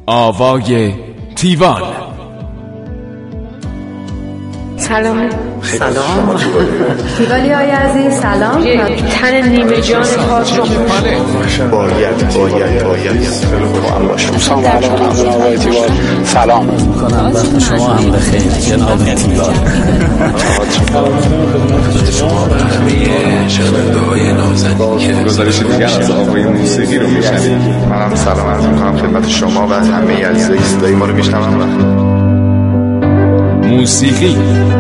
آوای تیوان. سلام. تیوالی های عزیز سلام. یک تن نیمه جان خاک رو باید سلام میکنم وقت شما هم بخیر جناب تیوان. گزارش دیگر از آوای موسیقی رو میشنید. منم سلام عرض میکنم خدمت شما و همه عزیزای صدای ما رو میشنون. موسیقی.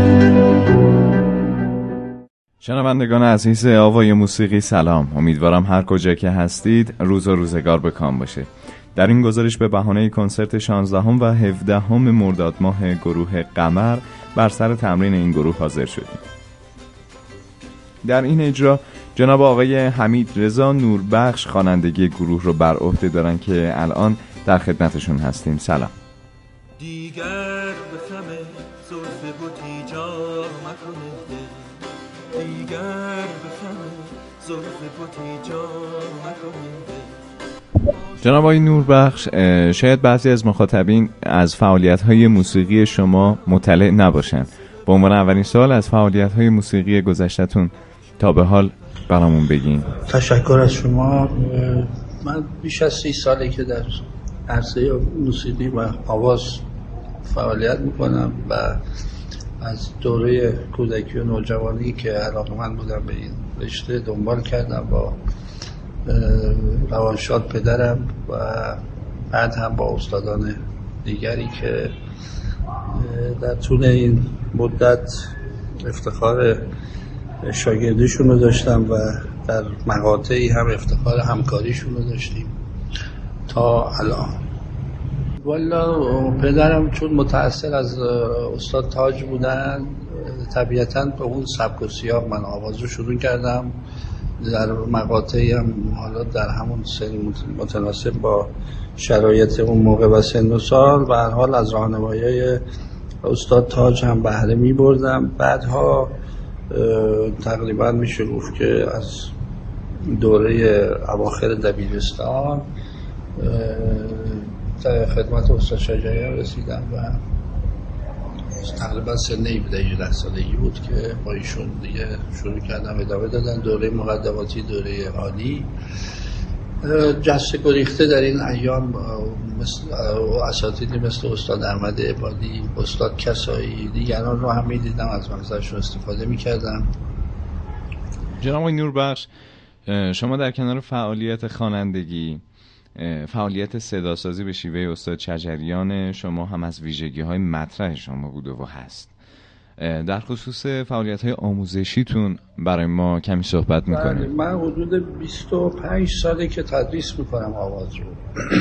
شنوندگان عزیز آوای موسیقی سلام. امیدوارم هر کجا که هستید روز و روزگار به کام باشه. در این گزارش به بهانه کنسرت 16 و 17 مرداد ماه گروه قمر بر سر تمرین این گروه حاضر شدیم. در این اجرا جناب آقای حمید رضا نوربخش خوانندگی گروه رو بر عهده دارن که الان در خدمتشون هستیم. سلام. دیگر به خم زلف بوتی جا مکنه، دیگر به خم زلف بوتی جا مکنه. جناب آقای نوربخش، شاید بعضی از مخاطبین از فعالیت‌های موسیقی شما مطلع نباشن. به عنوان اولین سوال از فعالیت‌های موسیقی گذشته‌تون تا به حال برامون بگین. تشکر از شما. من بیش از 30 ساله که در عرصه موسیقی و آواز فعالیت میکنم و از دوره کودکی و نوجوانی که علاقه‌مند بودم به این رشته دنبال کردم با روانشاد پدرم و بعد هم با استادان دیگری که در طول این مدت افتخار شاگردیشون رو داشتم و در مقاطعی هم افتخار همکاریشون رو داشتیم تا الان. والا پدرم چون متأثر از استاد تاج بودن طبیعتاً به اون سبک و سیاق من آواز رو شروع کردم. در مقاطعی هم حالا در همون سن متناسب با شرایط اون موقع و سن و سال و هر حال از راهنمایی استاد تاج هم بهره می بردم. بعدها تقریبا میشه گفت که از دوره اواخر دبیرستان خدمت استاد شجاعی رسیدم و تقریبا سن 17 سالگی بود که با ایشون دیگه شروع کردم ادامه دادن دوره مقدماتی، دوره عالی. جسته گریخته در این ایام اساتیدی مثل استاد احمد عبادی، استاد کسایی، دیگران رو هم میدیدم، از مغزشون استفاده میکردم. جناب آقای نوربخش، شما در کنار فعالیت خوانندگی، فعالیت صداسازی به شیوه استاد شجریان شما هم از ویژگی‌های مطرح شما بوده و هست. در خصوص فعالیت‌های آموزشیتون برای ما کمی صحبت می‌کنید؟ من حدود 25 ساله که تدریس می‌کنم آواز رو.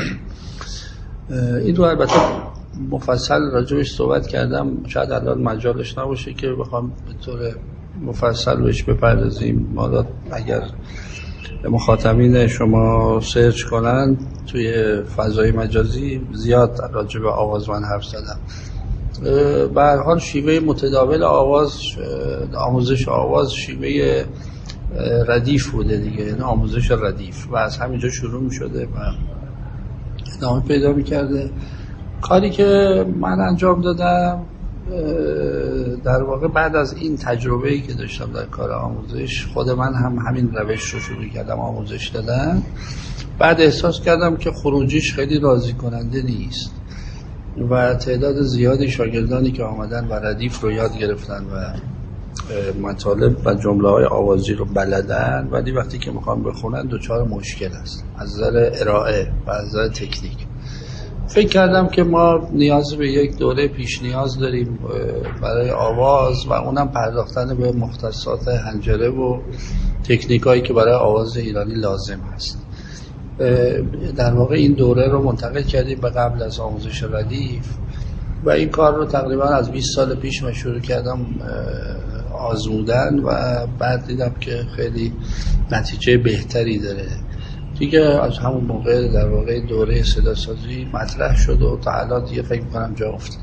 این رو البته مفصل راجعش صحبت کردم، شاید الان مجالش نباشه که بخوام به طور مفصل بهش بپردازیم. ما اگر مخاطبین شما سرچ کنن توی فضای مجازی زیاد راجع به آواز من حرف زدم. به هر حال شیوه متداول آواز، آموزش آواز شیوه ردیف بوده دیگه، یعنی آموزش ردیف و از همینجا شروع می شده و ادامه پیدا می کرده. کاری که من انجام دادم در واقع بعد از این تجربه‌ای که داشتم در کار آموزش، خود من هم همین روش رو شروع کردم آموزش دادن. بعد احساس کردم که خروجیش خیلی راضی کننده نیست و تعداد زیادی شاگردانی که آمدن و ردیف رو یاد گرفتن و مطالب و جمله‌های آوازی رو بلدن، ولی وقتی که میخوان بخونن دچار مشکل است از نظر ارائه و از نظر تکنیک. فکر کردم که ما نیاز به یک دوره پیش نیاز داریم برای آواز و اونم پرداختن به مختصات حنجره و تکنیکایی که برای آواز ایرانی لازم هست. در واقع این دوره رو منتقل کردیم به قبل از آموزش ردیف و این کار رو تقریبا از 20 سال پیش من شروع کردم آزمودن و بعد دیدم که خیلی نتیجه بهتری داره دیگه. از همون موقع در واقع دوره صداسازی مطرح شد و تا الان دیگه فکر می‌کنم جا افتاد.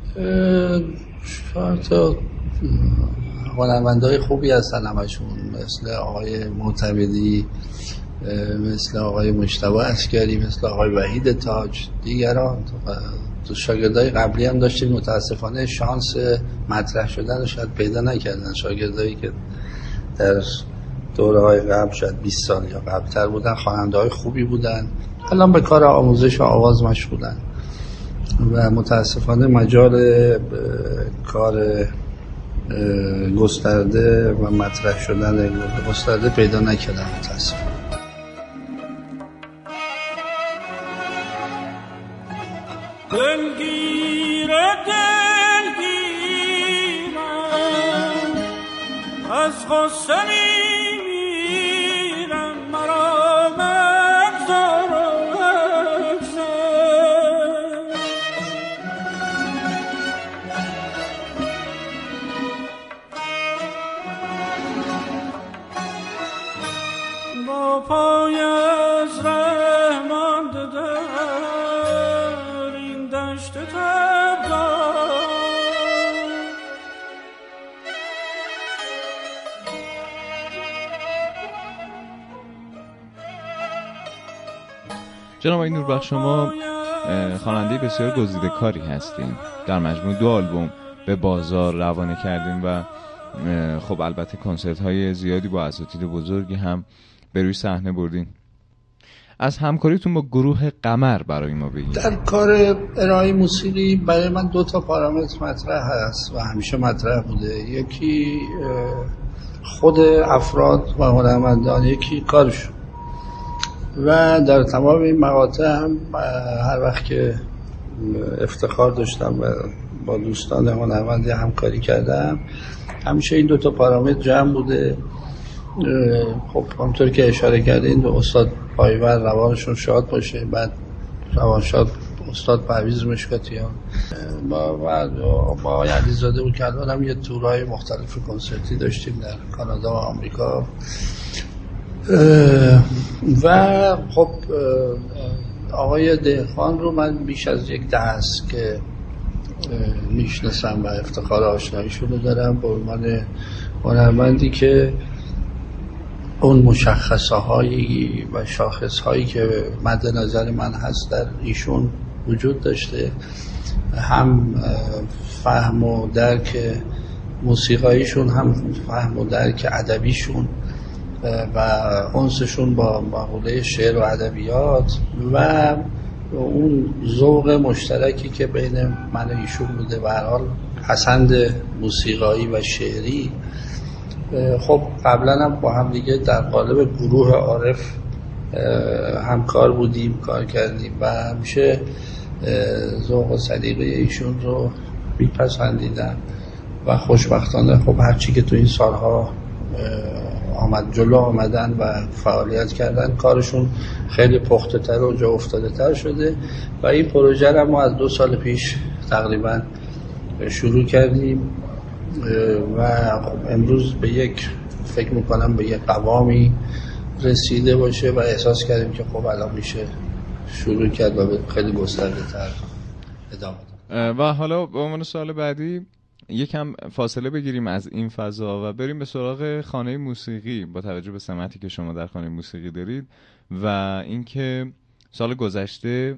شاید هنرمندای خوبی هستن همشون، مثل آقای معتمدی مثل آقای مجتبی عسکری، مثل آقای وحید تاج، دیگران تو شاگردای قبلی هم داشتیم. متاسفانه شانس مطرح شدن شاید پیدا نکردن. شاگردایی که در دوره‌های قبل شاید 20 سال یا قبل‌تر بودن، خواننده‌های خوبی بودن، الان به کار آموزش و آواز مشغولن و متاسفانه مجال کار گسترده و مطرح شدن گسترده پیدا نکردن متاسفانه. از غصه میمیرم مرا مگذار با پای از ره مانده در این دشت تبدار. جناب آقای نوربخش، شما خواننده بسیار گزیده کاری هستین. در مجموع 2 آلبوم به بازار روانه کردین و خب البته کنسرت های زیادی با اساتید بزرگی هم به روی صحنه بردین. از همکاریتون با گروه قمر برای ما بگید. در کار ارائه موسیقی برای من 2 تا پارامتر مطرح هست و همیشه مطرح بوده. یکی خود افراد و هنرمندان، یکی کارشون. و در تمام این مقاطع هم هر وقت که افتخار داشتم و با دوستان هنرمندی همکاری کردم، همیشه این 2 تا پارامتر جمع بوده. خب همونطور که اشاره کردین استاد پایور روانشون شاد باشه، بعد روانشاد استاد پرویز مشکاتیان با آقای علیزاده بود که الان هم یه تورهای مختلف کنسرتی داشتیم در کانادا و آمریکا. و خب آقای دهقان رو من بیش از 10 است که میشناسم و افتخار آشناییشون رو دارم به عنوان هنرمندی که اون مشخصه هایی و شاخص هایی که مد نظر من هست در ایشون وجود داشته، هم فهم و درک موسیقاییشون، هم فهم و درک ادبیشون و انسشون با مقوله شعر و ادبیات و اون ذوق مشترکی که بین من و ایشون بوده، به هر حال پسند موسیقایی و شعری. خب قبلا هم با هم دیگه در قالب گروه عارف همکار بودیم، کار کردیم و همیشه ذوق و سلیقه ایشون رو میپسندیدم و خوشبختانه خب هرچی که تو این سالها جلو آمدن و فعالیت کردن، کارشون خیلی پخته تر و جا افتاده تر شده و این پروژه رو ما از 2 سال پیش تقریبا شروع کردیم و امروز فکر میکنم به یک قوامی رسیده باشه و احساس کردیم که خب الان میشه شروع کرد و خیلی گسترده تر ادامه داد. و حالا به عنوان سوال بعدی یکم فاصله بگیریم از این فضا و بریم به سراغ خانه موسیقی با توجه به سمتی که شما در خانه موسیقی دارید و اینکه سال گذشته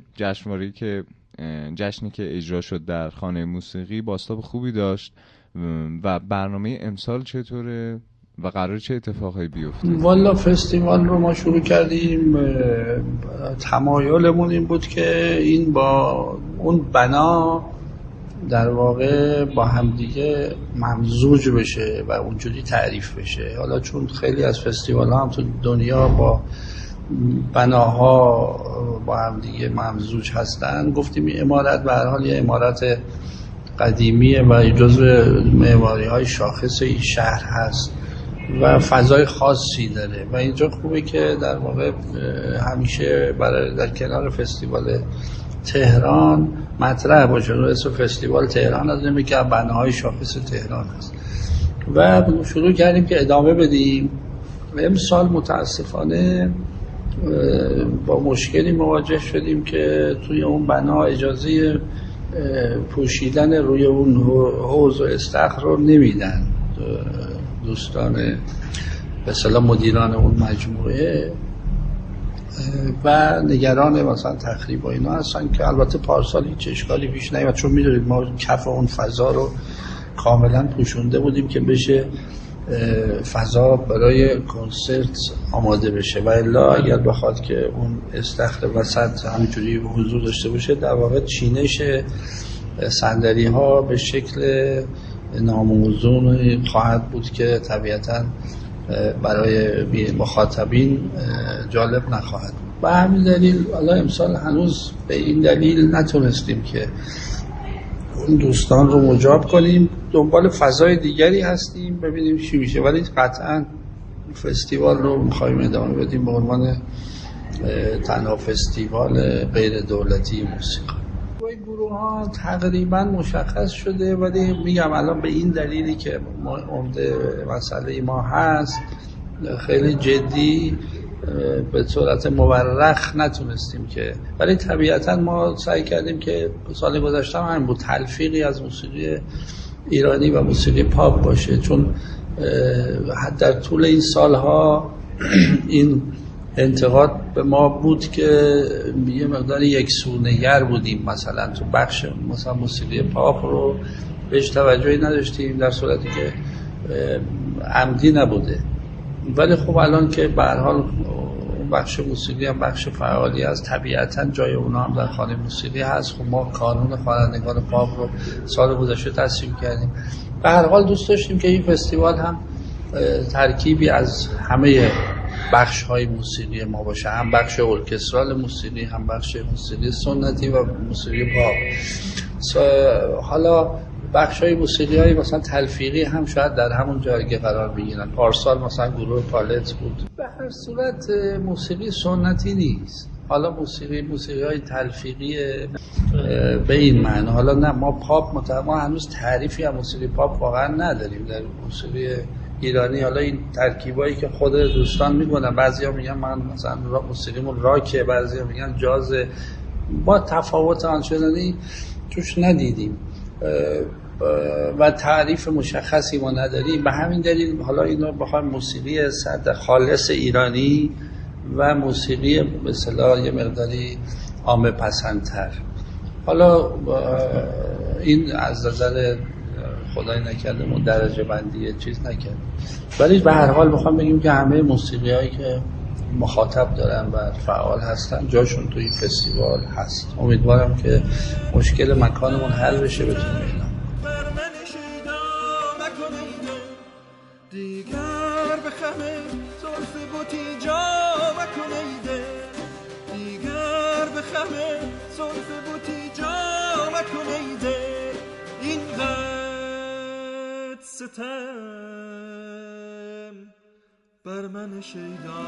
جشنی که اجرا شد در خانه موسیقی بازتاب خوبی داشت و برنامه امسال چطوره و قرار چه اتفاقایی بیفته؟ والا فستیوال رو ما شروع کردیم، تمایلمون این بود که این با اون بنا در واقع با همدیگه ممزوج بشه و اونجوری تعریف بشه. حالا چون خیلی از فستیوال ها هم تو دنیا با بناها با همدیگه ممزوج هستن، گفتیم این عمارت به هر حال یه عمارت قدیمیه و جزو معماری های شاخص این شهر هست و فضای خاصی داره و اینجا خوبه که در واقع همیشه برای در کنار فستیوال تهران مطرح باشه. اسم فستیوال تهران از نمی که بناهای شاخص تهران هست و شروع کردیم که ادامه بدیم. امسال متاسفانه با مشکلی مواجه شدیم که توی اون بنا اجازه پوشیدن روی اون حوض و استخر رو نمیدن دوستان به اصطلاح مدیران اون مجموعه و نگران مثلا تخریب و اینا هستن که البته پارسال هیچ اشکالی پیش نیامد، چون میدونید ما کف اون فضا رو کاملا پوشونده بودیم که بشه فضا برای کنسرت آماده بشه، و الا اگر بخواد که اون استخر وسط همینجوری حضور داشته باشه در واقع چینش صندلی ها به شکل ناموزون خواهد بود که طبیعتاً برای مخاطبین جالب نخواهد. به همین دلیل حالا امسال هنوز به این دلیل نتونستیم که اون دوستان رو مجاب کنیم، دنبال فضای دیگری هستیم ببینیم چی میشه، ولی قطعاً فستیوال رو میخوایم ادامه بدیم به عنوان تنها فستیوال غیر دولتی موسیقی. این گروه ها تقریبا مشخص شده، ولی میگم الان به این دلیلی که عمده مسئله ما هست خیلی جدی به صورت مورخ نتونستیم که، ولی طبیعتا ما سعی کردیم که سال گذشته هم بود تلفیقی از موسیقی ایرانی و موسیقی پاپ باشه، چون در طول این سالها این انتقاد به ما بود که یه مقدار یکسونه‌گر بودیم، مثلا تو بخش مثلا موسیقی پاپ رو بهش توجهی نداشتیم، در صورتی که عمدی نبوده. ولی خب الان که به هر حال بخش موسیقی هم بخش فعالی است، طبیعتا جای اونا هم در خانه موسیقی هست. خب ما قانون خوانندگان پاپ رو سال گذشته تصویب کردیم. به هر حال دوست داشتیم که این فستیوال هم ترکیبی از همه بخش های موسیقی ما باشه، هم بخش ارکسترال موسیقی، هم بخش موسیقی سنتی و موسیقی پاپ. حالا بخش های موسیقی های مثلا تلفیقی هم شاید در همون جایگه قرار بگیرن. پارسال مثلا گروه پالت بود. به هر صورت موسیقی سنتی نیست. حالا موسیقی های تلفیقی به این معنی. حالا نه ما پاپ ما هنوز تعریفی از موسیقی پاپ واقعا نداریم در موسیقی ایرانی. حالا این ترکیبایی که خود دوستان میگن، بعضیا میگن من مثلا موسیقیمون راکه، بعضیا میگن جاز، با تفاوت آنچنانی توش ندیدیم و تعریف مشخصی ما نداریم. به همین دلیل حالا اینو بخوایم موسیقی صد خالص ایرانی و موسیقی به اصطلاح یه مقداری عامه پسندتر، حالا این از نظر خدای نکرده ما درجه بندی چیز نکرد، ولی به هر حال میخوام بگیم که همه موسیقی هایی که مخاطب دارن و فعال هستن جاشون توی فستیوال هست. امیدوارم که مشکل مکانمون حل بشه، بتونیم اینا دیگر به خمه زلف بوتی جا مکنیده، دیگر به خمه زلف بوتی جا مکنیده، این قد ستم بر من شیدا.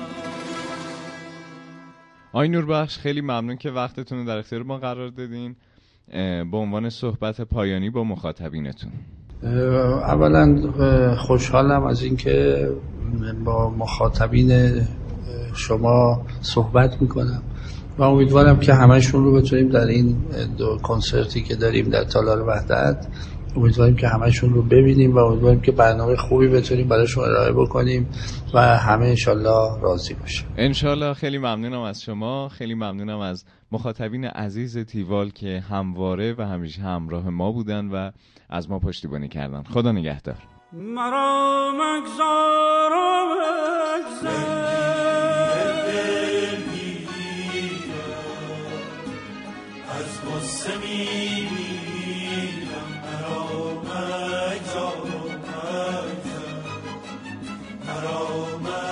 آقای نوربخش خیلی ممنون که وقتتون رو در اختیار ما قرار دادین به عنوان صحبت پایانی با مخاطبینتون. اولا خوشحالم از اینکه با مخاطبین شما صحبت میکنم و امیدوارم که همه‌شون رو بتونیم در این دو کنسرتی که داریم در تالار وحدت، امیدواریم که همه‌شون رو ببینیم و امیدواریم که برنامه خوبی بتونیم براشون ارائه بکنیم و همه انشالله راضی باشیم. انشالله. خیلی ممنونم از شما، خیلی ممنونم از مخاطبین عزیز تیوال که همواره و همیشه همراه ما بودن و از ما پشتیبانی کردن. خدا نگهدار. مرا مگذار از غصه میمیرم، مرا مگذار